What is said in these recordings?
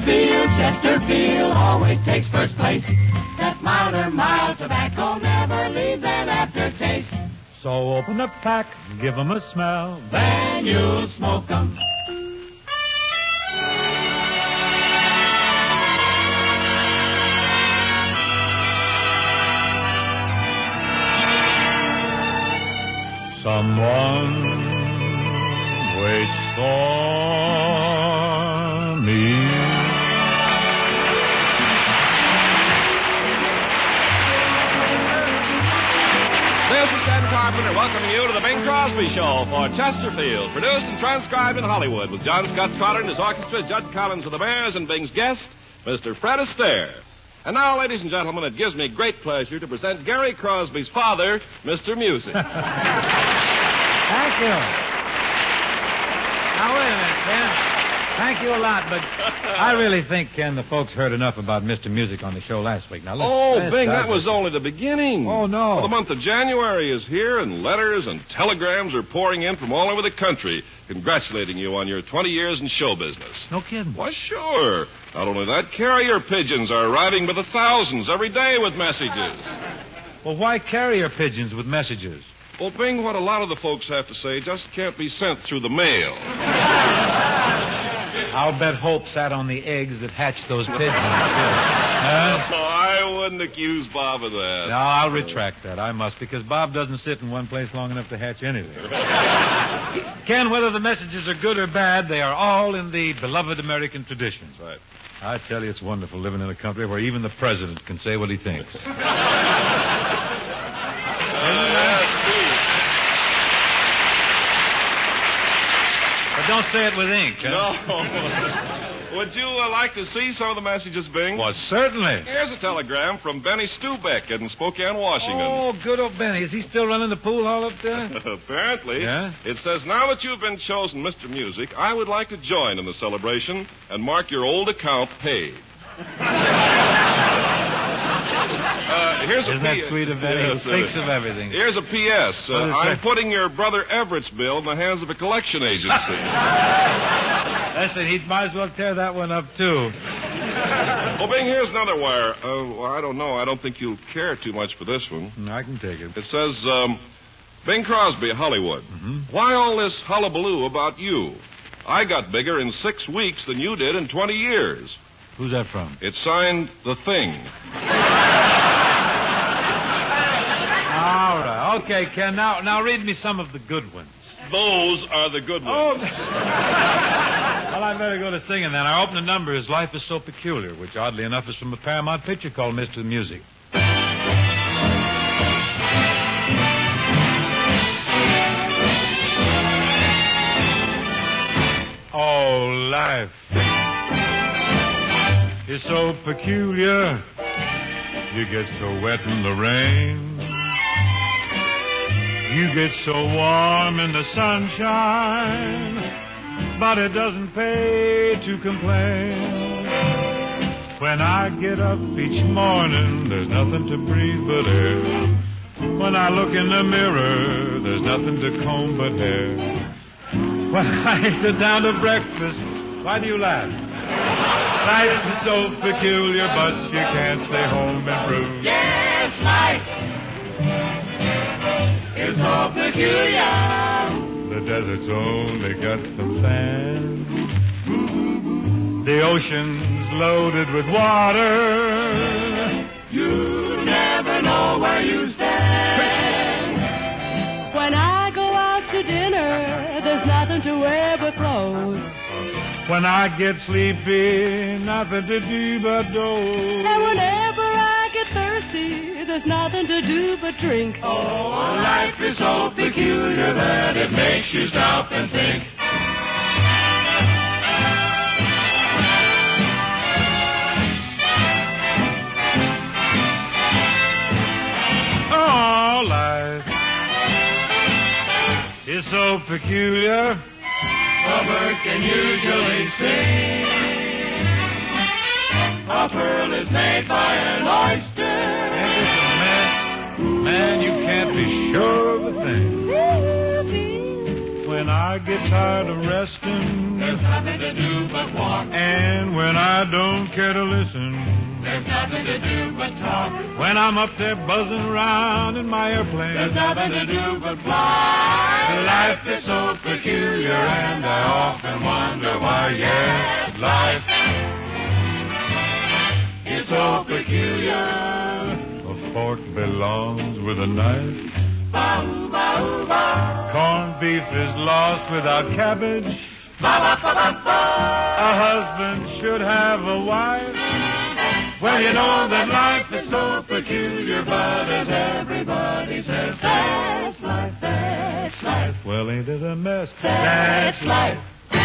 Chesterfield always takes first place. That mild tobacco never leaves an aftertaste. So open a pack, give 'em a smell, then you'll smoke 'em. Someone waits for me. This is Ken Carpenter welcoming you to the Bing Crosby Show for Chesterfield, produced and transcribed in Hollywood with John Scott Trotter and his orchestra, Judd Collins of the Bears, and Bing's guest, Mr. Fred Astaire. And now, ladies and gentlemen, it gives me great pleasure to present Gary Crosby's father, Mr. Music. Thank you. Now, wait a minute, Ken. Thank you a lot, but I really think, Ken, the folks heard enough about Mr. Music on the show last week. Now, let's Bing, that was only the beginning. Oh, no. Well, the month of January is here, and letters and telegrams are pouring in from all over the country, congratulating you on your 20 years in show business. No kidding. Why, sure. Not only that, carrier pigeons are arriving by the thousands every day with messages. Well, why carrier pigeons with messages? Well, Bing, what a lot of the folks have to say just can't be sent through the mail. I'll bet Hope sat on the eggs that hatched those pigeons. I wouldn't accuse Bob of that. No, I'll retract that. I must, because Bob doesn't sit in one place long enough to hatch anything. Ken, whether the messages are good or bad, they are all in the beloved American traditions. Right. I tell you, it's wonderful living in a country where even the president can say what he thinks. But don't say it with ink, huh? No. Would you like to see some of the messages, Bing? Well, certainly. Here's a telegram from Benny Stubeck in Spokane, Washington. Oh, good old Benny. Is he still running the pool hall up there? Apparently. Yeah? It says, now that you've been chosen Mr. Music, I would like to join in the celebration and mark your old account paid. Isn't that sweet of Benny? Yes, he thinks of everything. Here's a P.S. I'm putting your brother Everett's bill in the hands of a collection agency. Listen, he might as well tear that one up, too. Well, Bing, here's another wire. Well, I don't know. I don't think you'll care too much for this one. I can take it. It says, Bing Crosby, Hollywood. Mm-hmm. Why all this hullabaloo about you? I got bigger in 6 weeks than you did in 20 years. Who's that from? It's signed The Thing. All right. Okay, Ken. Now read me some of the good ones. Those are the good ones. Oh. Well, I better go to singing then. Our opening number is Life is So Peculiar, which oddly enough is from a Paramount picture called Mr. Music. Oh, life is so peculiar. You get so wet in the rain. You get so warm in the sunshine. But it doesn't pay to complain. When I get up each morning, there's nothing to breathe but air. When I look in the mirror, there's nothing to comb but hair. When I sit down to breakfast, why do you laugh? Life is so peculiar, but you can't stay home and prove. Yes, life is so peculiar. The desert's only got some sand. The ocean's loaded with water. You never know where you stand. When I go out to dinner, there's nothing to wear but clothes. When I get sleepy, nothing to do but doze. And whenever I get thirsty, there's nothing to do but drink. Oh, life is so peculiar that it makes you stop and think. Oh, life is so peculiar. A bird can usually sing. A pearl is made by an oyster. Man, you can't be sure of a thing. When When I get tired of resting, there's nothing to do but walk. and when I don't care to listen, There's nothing to do but talk. when I'm up there buzzing around in my airplane, There's nothing to do but fly. life is so peculiar, and I often wonder why. Yes, life It's so peculiar. a fork belongs with a knife. Ba-oo, ba-oo, ba. Corned beef is lost without cabbage. Ba-ba-ba-ba-ba. A husband should have a wife. Well, you know that life is so peculiar, but as everybody says, That's life, that's life. well, ain't it a mess? That's life.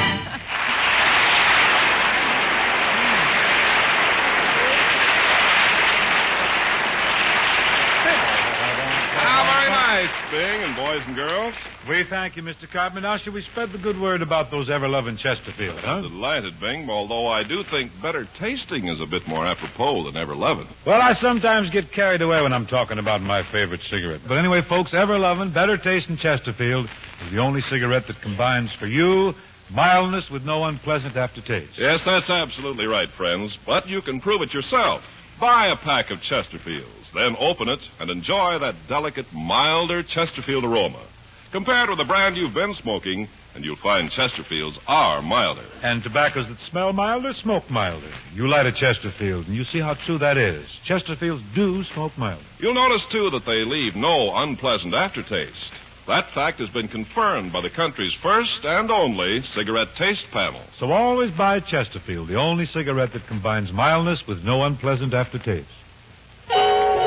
How very nice, Bing and boys and girls. We thank you, Mr. Cartman. Now, should we spread the good word about those ever-loving Chesterfield, huh? Delighted, Bing, although I do think better tasting is a bit more apropos than ever-loving. Well, I sometimes get carried away when I'm talking about my favorite cigarette. But anyway, folks, ever-loving, better tasting Chesterfield is the only cigarette that combines for you mildness with no unpleasant aftertaste. Yes, that's absolutely right, friends. But you can prove it yourself. Buy a pack of Chesterfields, then open it and enjoy that delicate, milder Chesterfield aroma. Compare it with the brand you've been smoking, and you'll find Chesterfields are milder. And tobaccos that smell milder, smoke milder. You light a Chesterfield, and you see how true that is. Chesterfields do smoke milder. You'll notice, too, that they leave no unpleasant aftertaste. That fact has been confirmed by the country's first and only cigarette taste panel. So always buy Chesterfield, the only cigarette that combines mildness with no unpleasant aftertaste. Here's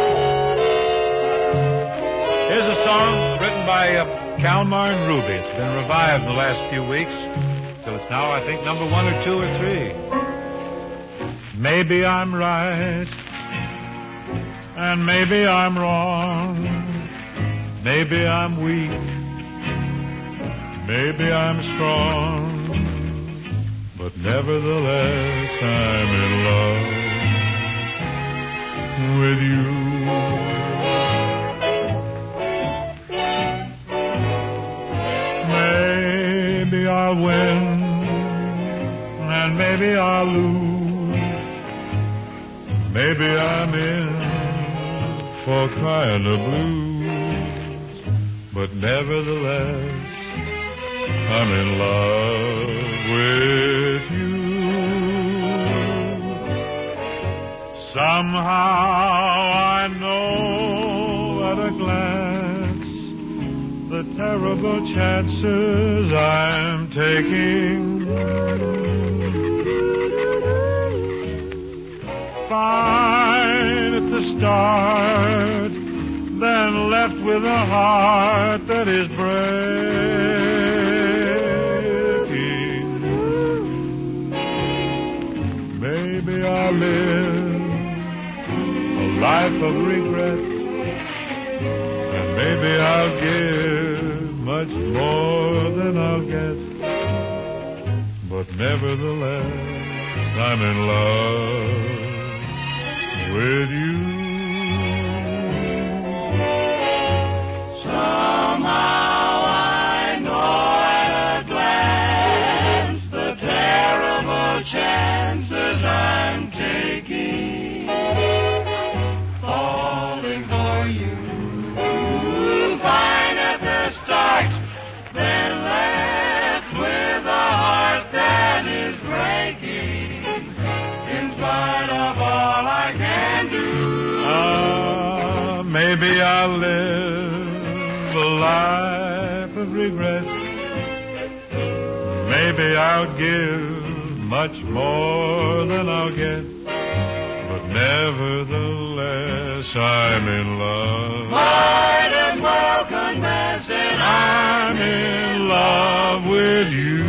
a song written by Kalmar and Ruby. It's been revived in the last few weeks, till it's now, I think, number 1 or 2 or 3. Maybe I'm right, and maybe I'm wrong. Maybe I'm weak, maybe I'm strong, but nevertheless I'm in love with you. Maybe I'll win, and maybe I'll lose. Maybe I'm in for crying the blues. But nevertheless, I'm in love with you. Somehow I know at a glance the terrible chances I'm taking. Fine at the start, then left with a heart that is breaking. Maybe I'll live a life of regret, and maybe I'll give much more than I'll get. But nevertheless, I'm in love with you. Chances I'm taking, falling for you, fine at the start, then left with a heart that is breaking, in spite of all I can do. Maybe I'll live a life of regret. Maybe I'll give much more than I'll get, but nevertheless I'm in love. Might as well confess it, I'm in love with you.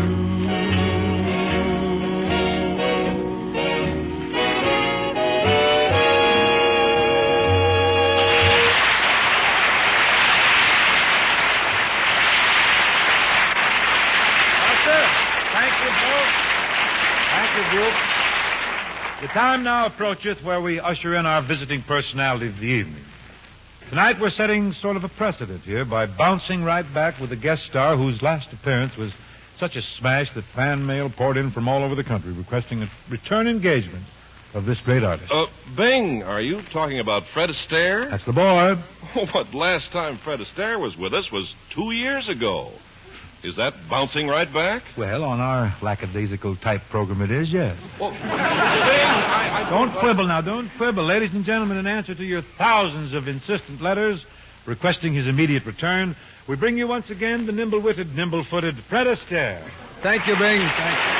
That's it. Thank you, folks. Thank you, group. The time now approacheth where we usher in our visiting personality of the evening. Tonight we're setting sort of a precedent here by bouncing right back with a guest star whose last appearance was such a smash that fan mail poured in from all over the country requesting a return engagement of this great artist. Bing, are you talking about Fred Astaire? That's the boy. Oh, but last time Fred Astaire was with us was 2 years ago. Is that bouncing right back? Well, on our lackadaisical type program it is, yes. Well, Bing, I Don't quibble now, don't quibble. Ladies and gentlemen, in answer to your thousands of insistent letters requesting his immediate return, we bring you once again the nimble-witted, nimble-footed Fred Astaire. Thank you, Bing. Thank you.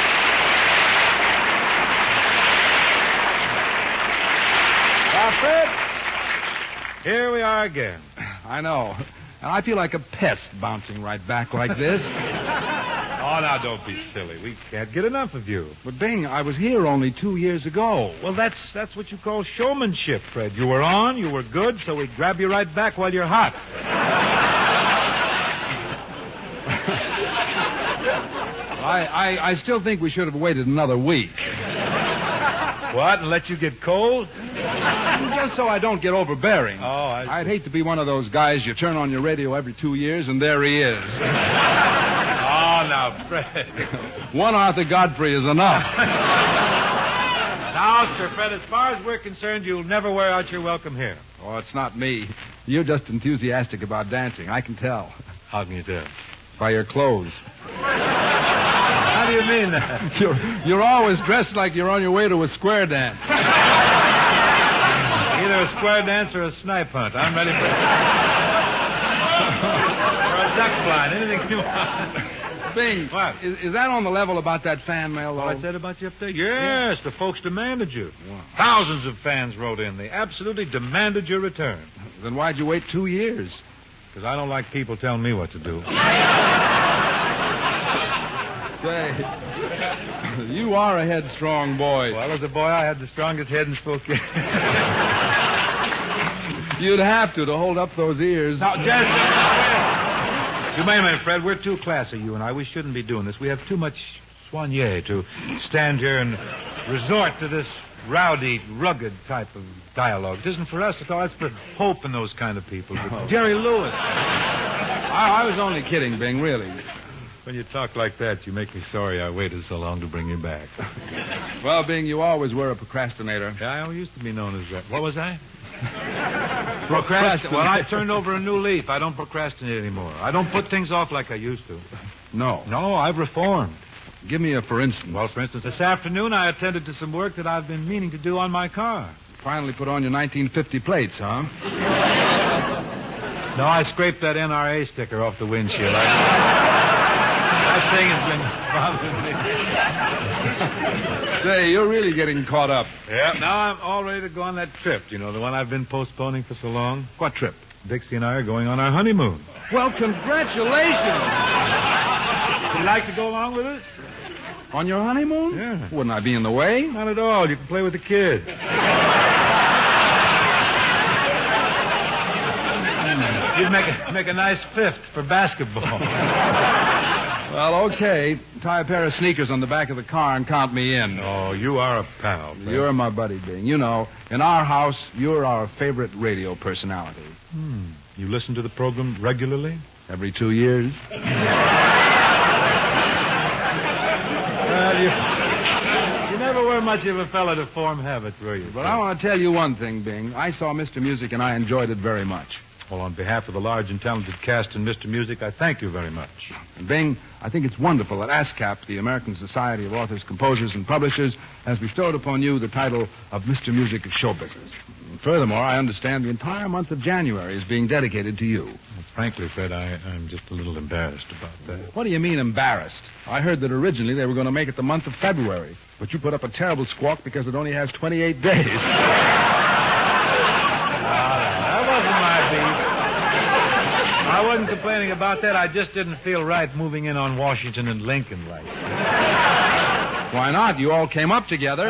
Now, Fred, here we are again. I know. And I feel like a pest bouncing right back like this. Oh, now, don't be silly. We can't get enough of you. But, Bing, I was here only 2 years ago. Well, that's what you call showmanship, Fred. You were on, you were good, so we grab you right back while you're hot. I still think we should have waited another week. What, and let you get cold? Just so I don't get overbearing. Oh, I'd hate to be one of those guys you turn on your radio every 2 years and there he is. Oh, now, Fred. One Arthur Godfrey is enough. Now, Sir Fred, as far as we're concerned, you'll never wear out your welcome here. Oh, it's not me. You're just enthusiastic about dancing. I can tell. How can you tell? By your clothes. How do you mean that? You're always dressed like you're on your way to a square dance. Either a square dance or a snipe hunt. I'm ready for or a duck blind. Anything you want. Bing, What? Is that on the level about that fan mail, though? What I said about you up there? Yes, the folks demanded you. Wow. Thousands of fans wrote in. They absolutely demanded your return. Then why'd you wait 2 years? Because I don't like people telling me what to do. Say, you are a headstrong boy. Well, as a boy, I had the strongest head in Spokane. You'd have to hold up those ears. Now, just... You may, my Fred, we're too classy, you and I. We shouldn't be doing this. We have too much soigné to stand here and resort to this rowdy, rugged type of dialogue. It isn't for us at all. It's for Hope and those kind of people. Jerry Lewis. I was only kidding, Bing, really. When you talk like that, you make me sorry I waited so long to bring you back. Well, Bing, you always were a procrastinator. Yeah, I used to be known as that. What was I? Procrastinate. Well, I turned over a new leaf. I don't procrastinate anymore. I don't put things off like I used to. No. No, I've reformed. Give me a for instance. Well, for instance, this afternoon I attended to some work that I've been meaning to do on my car. Finally put on your 1950 plates, huh? No, I scraped that NRA sticker off the windshield. That thing has been bothering me. Say, you're really getting caught up. Yeah. Now I'm all ready to go on that trip, you know, the one I've been postponing for so long. What trip? Dixie and I are going on our honeymoon. Well, congratulations. Would you like to go along with us? On your honeymoon? Yeah. Wouldn't I be in the way? Not at all. You can play with the kids. You'd make a nice fifth for basketball. Well, okay. Tie a pair of sneakers on the back of the car and count me in. Oh, you are a pal. Fred. You're my buddy, Bing. You know, in our house, you're our favorite radio personality. You listen to the program regularly? Every 2 years. Well, you never were much of a fella to form habits, were you? But I want to tell you one thing, Bing. I saw Mr. Music and I enjoyed it very much. Well, on behalf of the large and talented cast in Mr. Music, I thank you very much. And Bing, I think it's wonderful that ASCAP, the American Society of Authors, Composers, and Publishers, has bestowed upon you the title of Mr. Music of Show Business. And furthermore, I understand the entire month of January is being dedicated to you. Well, frankly, Fred, I'm just a little embarrassed about that. What do you mean embarrassed? I heard that originally they were going to make it the month of February, but you put up a terrible squawk because it only has 28 days. That wasn't my beat. I wasn't complaining about that. I just didn't feel right moving in on Washington and Lincoln like that. Why not? You all came up together.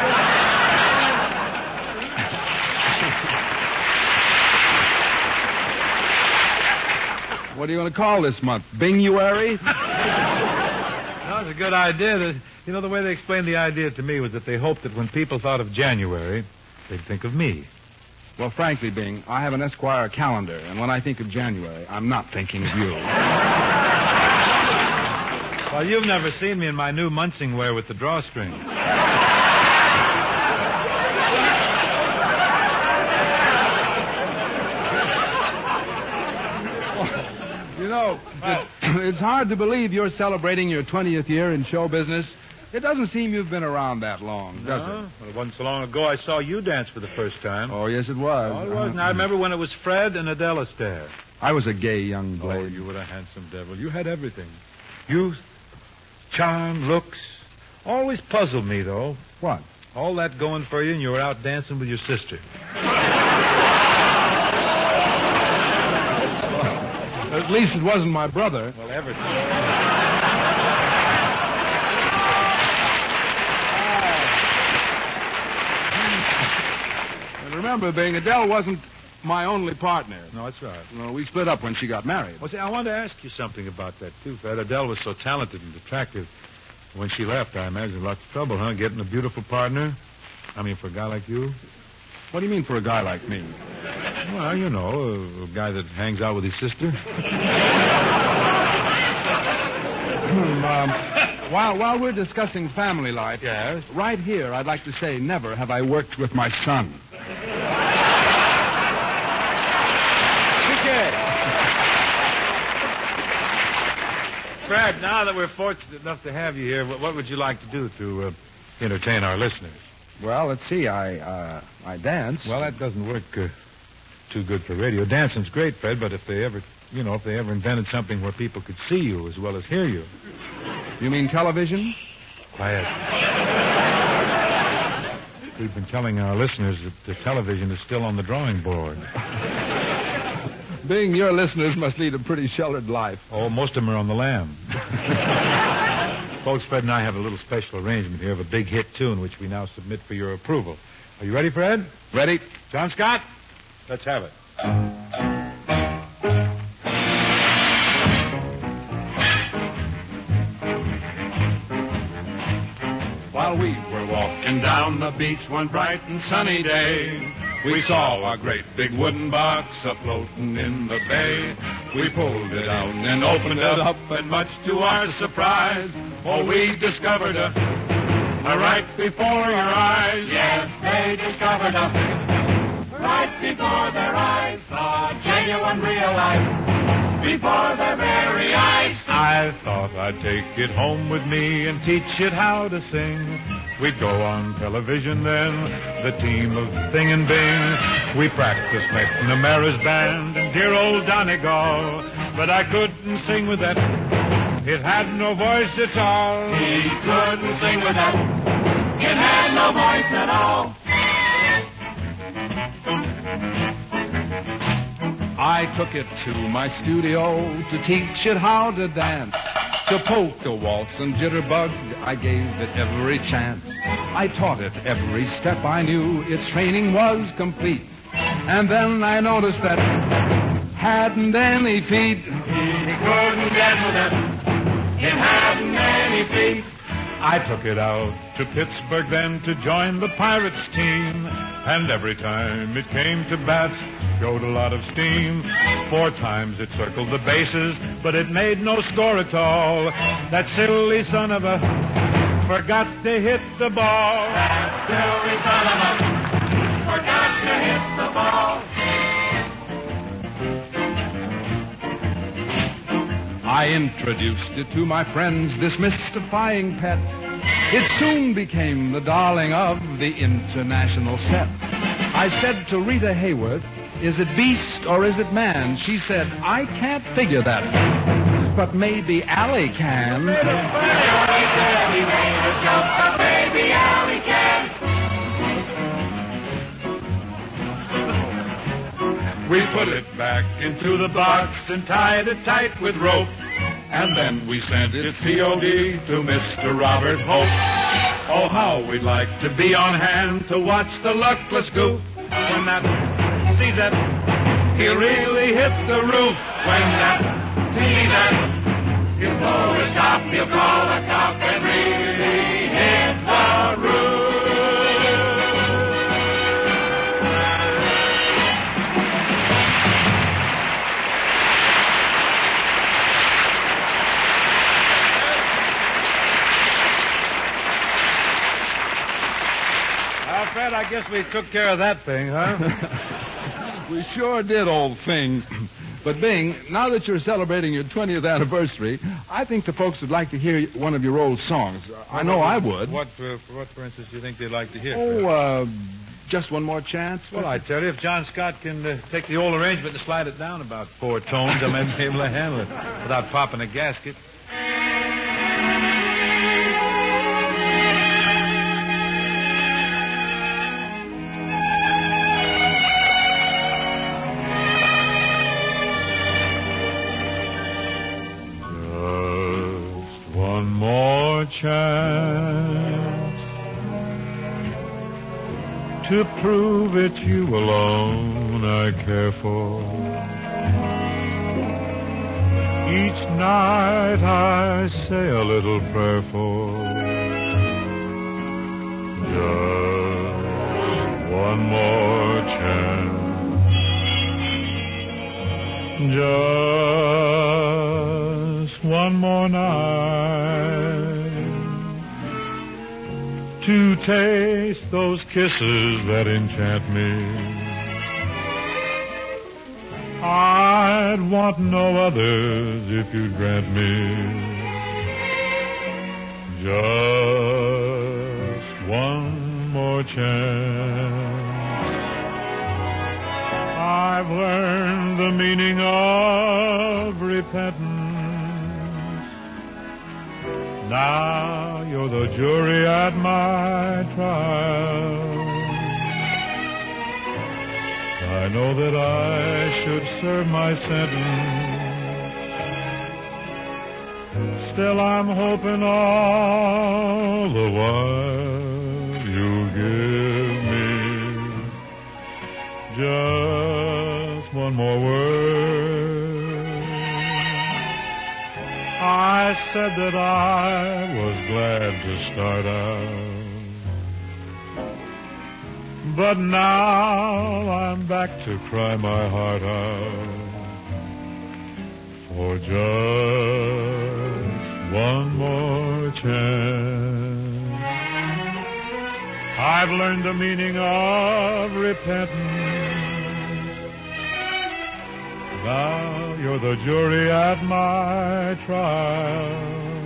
What are you going to call this month? Binguary? That was a good idea. You know, the way they explained the idea to me was that they hoped that when people thought of January, they'd think of me. Well, frankly, Bing, I have an Esquire calendar, and when I think of January, I'm not thinking of you. Well, you've never seen me in my new Munsing wear with the drawstring. You know, it's hard to believe you're celebrating your 20th year in show business. It doesn't seem you've been around that long, does it? Well, it wasn't so long ago I saw you dance for the first time. Oh, yes, it was. Oh, it was. And I remember when it was Fred and Adele Astaire. I was a gay young blade. Oh, you were a handsome devil. You had everything. Youth, charm, looks. Always puzzled me, though. What? All that going for you, and you were out dancing with your sister. At least it wasn't my brother. Well, Everton. And remember, Bing, Adele wasn't my only partner. No, that's right. No, we split up when she got married. Well, see, I wanted to ask you something about that, too, Fred. Adele was so talented and attractive. When she left, I imagine lots of trouble, huh? Getting a beautiful partner. I mean, for a guy like you. What do you mean for a guy like me? Well, you know, a guy that hangs out with his sister. While we're discussing family life, Yes? right here, I'd like to say never have I worked with my son. Fred, now that we're fortunate enough to have you here, what would you like to do to entertain our listeners? Well, let's see. I dance. Well, that doesn't work too good for radio. Dancing's great, Fred, but if they ever invented something where people could see you as well as hear you. You mean television? Quiet. We've been telling our listeners that the television is still on the drawing board. Being your listeners must lead a pretty sheltered life. Oh, most of them are on the lam. Folks, Fred and I have a little special arrangement here of a big hit tune, which we now submit for your approval. Are you ready, Fred? Ready? John Scott? Let's have it. While we were walking down the beach one bright and sunny day, we saw a great big wooden box a-floating in the bay. We pulled it out and opened it up, and much to our surprise, we discovered a right before our eyes. Yes, they discovered a right before their eyes, a genuine real life before their very eyes. I thought I'd take it home with me and teach it how to sing. We'd go on television then, the team of Thing and Bing. We practiced McNamara's band and dear old Donegal, but I couldn't sing with that. It had no voice at all. He couldn't sing with that. It had no voice at all. I took it to my studio to teach it how to dance. To polka, waltz, and jitterbug, I gave it every chance. I taught it every step I knew. Its training was complete. And then I noticed that hadn't any feet. He couldn't dance with it. It hadn't any feet. I took it out to Pittsburgh then to join the Pirates team. And every time it came to bats, showed a lot of steam. 4 times it circled the bases, but it made no score at all. That silly son of a forgot to hit the ball. That silly son of a forgot to hit the ball. I introduced it to my friends, this mystifying pet. It soon became the darling of the international set. I said to Rita Hayworth, "Is it beast or is it man?" She said, "I can't figure that, but maybe Allie can." He made a joke, but maybe Allie can. We put it back into the box and tied it tight with rope. And then we sent it COD to Mr. Robert Hope. Oh, how we'd like to be on hand to watch the luckless goof. When that, see that, he really hit the roof. When that, see that, You blow a stop, you call a cop, and really hit the roof. Fred, I guess we took care of that thing, huh? We sure did, old thing. But, Bing, now that you're celebrating your 20th anniversary, I think the folks would like to hear one of your old songs. I know I would. What, for instance, do you think they'd like to hear? Just one more chance? Well, I tell you, if John Scott can take the old arrangement and slide it down about 4 tones, I may be able to handle it without popping a gasket. Just one more chance to prove it's you alone I care for. Each night I say a little prayer for. Just one more chance. Just one more night to taste those kisses that enchant me. I'd want no others if you'd grant me just one more chance. I've learned the meaning of repentance. Now you're the jury at my trial. I know that I should serve my sentence. Still I'm hoping all the while you'll give me just one more word. I said that I was glad to start out, but now I'm back to cry my heart out for just one more chance. I've learned the meaning of repentance. Now you're the jury at my trial.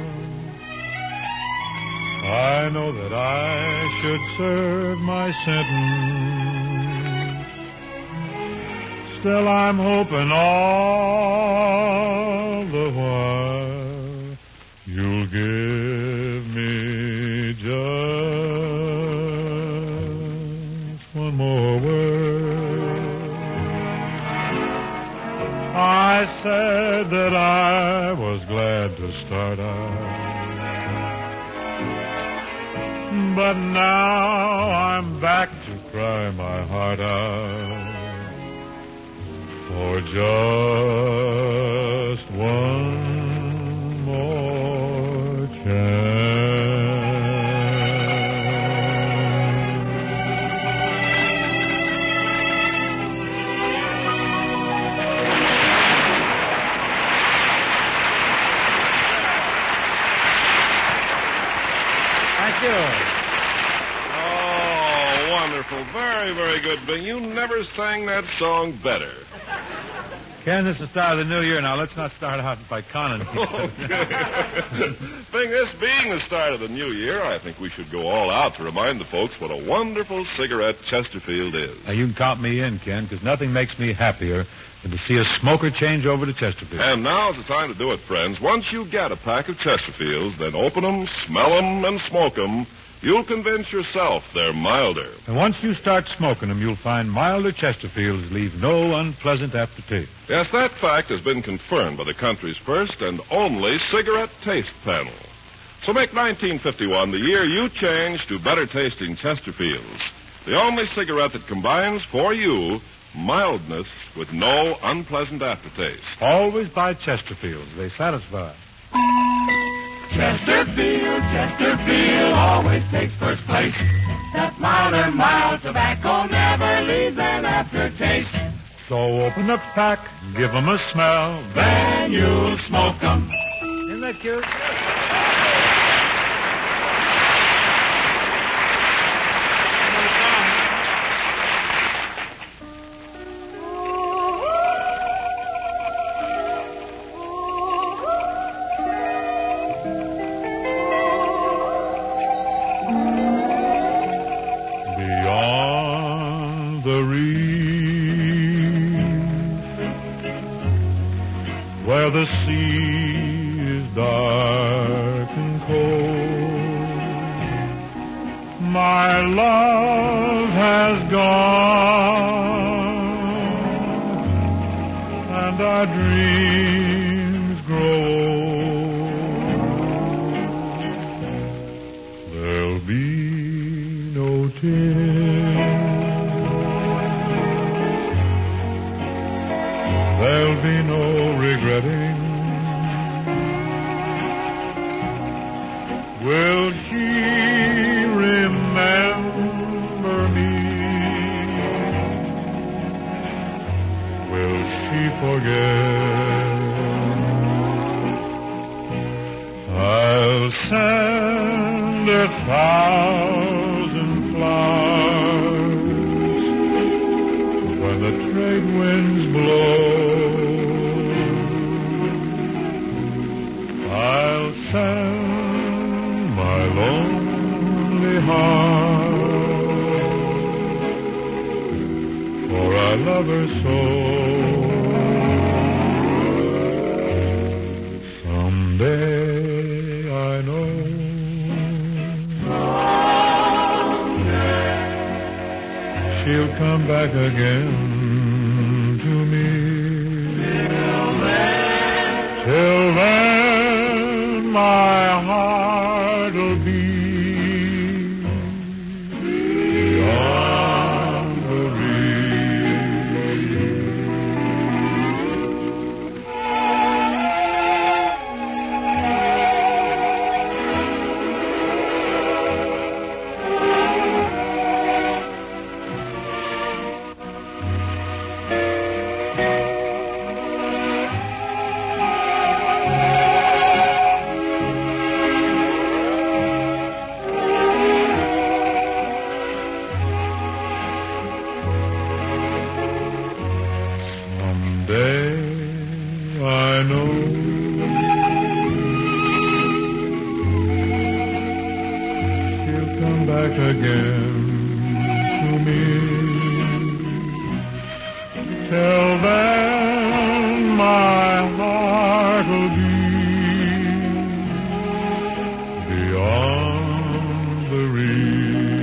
I know that I should serve my sentence. Still I'm hoping all the while you'll give me just one more word. I said that I was glad to start out, but now I'm back to cry my heart out for just one more chance. Thank you. Wonderful. Very, very good, Bing. You never sang that song better. Ken, this is the start of the new year. Now, let's not start out by conning. Okay. Bing, this being the start of the new year, I think we should go all out to remind the folks what a wonderful cigarette Chesterfield is. Now, you can count me in, Ken, because nothing makes me happier than to see a smoker change over to Chesterfield. And now's the time to do it, friends. Once you get a pack of Chesterfields, then open them, smell them, and smoke them. You'll convince yourself they're milder. And once you start smoking them, you'll find milder Chesterfields leave no unpleasant aftertaste. Yes, that fact has been confirmed by the country's first and only cigarette taste panel. So make 1951 the year you change to better-tasting Chesterfields, the only cigarette that combines for you mildness with no unpleasant aftertaste. Always buy Chesterfields. They satisfy. Chesterfield, Chesterfield always takes first place. That milder, mild tobacco never leaves an aftertaste. So open the pack, give 'em a smell, Then you'll smoke 'em. Isn't that cute? my love has gone, and our dreams grow old. There'll be no tears, there'll be no regretting. Will she remember me? Will she forget? I'll send 1,000 flowers when the trade winds blow. I'll send my lonely heart, for I love her so. Someday I know she'll come back again to me. Till then my heart'll be beyond the reach. Someday I know she'll come back again to me. Till then my heart'll be beyond the reach.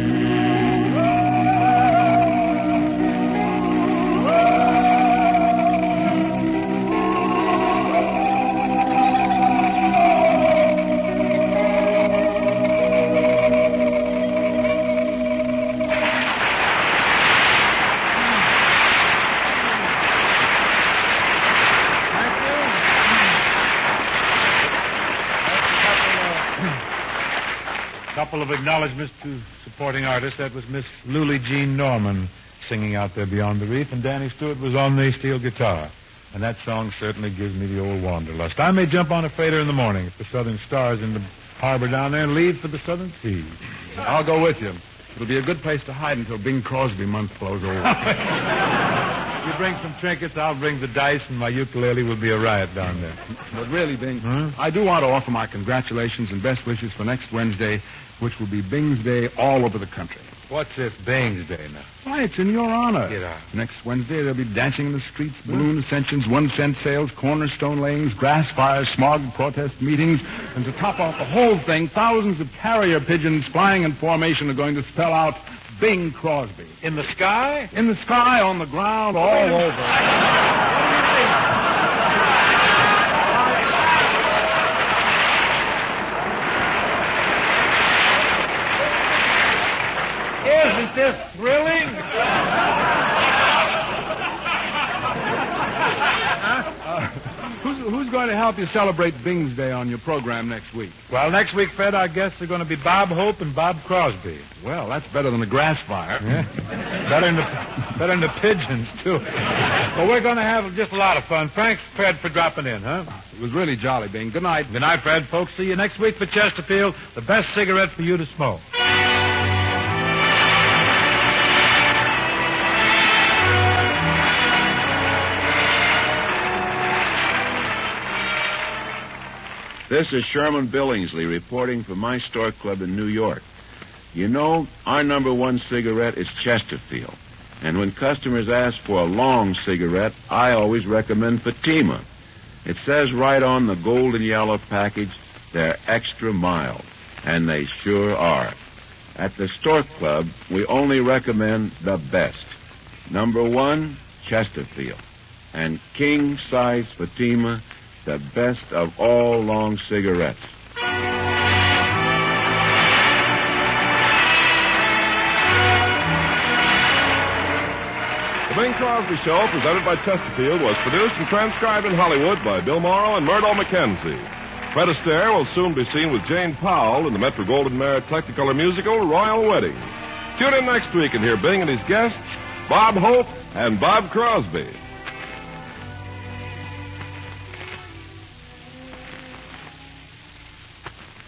Couple of acknowledgments to supporting artists. That was Miss Lulie Jean Norman singing out there beyond the reef, and Danny Stewart was on the steel guitar. And that song certainly gives me the old wanderlust. I may jump on a freighter in the morning if the Southern Star's in the harbor down there and leave for the Southern Seas. I'll go with you. It'll be a good place to hide until Bing Crosby month blows over. You bring some trinkets, I'll bring the dice, and my ukulele will be a riot down there. But really, Bing, I do want to offer my congratulations and best wishes for next Wednesday, which will be Bing's Day all over the country. What's this Bing's Day now? Why, it's in your honor. Get out. Next Wednesday, there'll be dancing in the streets, balloon ascensions, 1-cent sales, cornerstone layings, grass fires, smog protest meetings, and to top off the whole thing, thousands of carrier pigeons flying in formation are going to spell out Bing Crosby. In the sky? In the sky, on the ground, all over. Isn't this thrilling? Who's going to help you celebrate Bing's Day on your program next week? Well, next week, Fred, our guests are going to be Bob Hope and Bob Crosby. Well, that's better than a grass fire. Yeah. better than the pigeons, too. Well, we're going to have just a lot of fun. Thanks, Fred, for dropping in, huh? It was really jolly, Bing. Good night. Good night, Fred. Folks, see you next week for Chesterfield, the best cigarette for you to smoke. This is Sherman Billingsley reporting from my store club in New York. You know, our number one cigarette is Chesterfield. And when customers ask for a long cigarette, I always recommend Fatima. It says right on the gold and yellow package, they're extra mild. And they sure are. At the Stork Club, we only recommend the best. Number 1, Chesterfield. And King Size Fatima, the best of all long cigarettes. The Bing Crosby Show, presented by Chesterfield, was produced and transcribed in Hollywood by Bill Morrow and Murdo McKenzie. Fred Astaire will soon be seen with Jane Powell in the Metro-Goldwyn-Mayer Technicolor musical Royal Wedding. Tune in next week and hear Bing and his guests, Bob Hope and Bob Crosby.